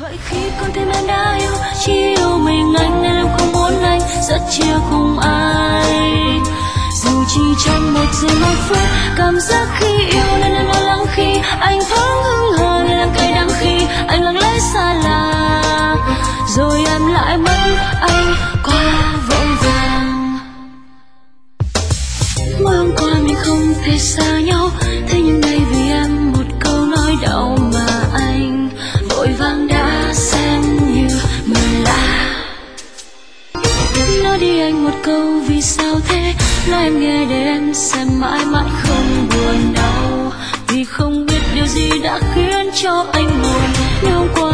Vậy khi con tim em đã yêu, chỉ yêu mình anh nên em không muốn anh rất chia cùng ai. Dù chỉ trong một giây một phút, cảm giác khi yêu nên em lo lắng khi anh thoáng hững hờ, nên em cay đắng khi anh lặng lẽ xa lạ. Rồi em lại mất anh qua vội vàng. Mới hôm qua mình không thể xa nhau, thế nhưng nay vì em một câu nói đau mà anh vội vàng đã xem như người lạ. Nói đi anh một câu vì sao thế, nói em nghe để em xem mãi mãi không buồn đau. Vì không biết điều gì đã khiến cho anh buồn, nếu hôm qua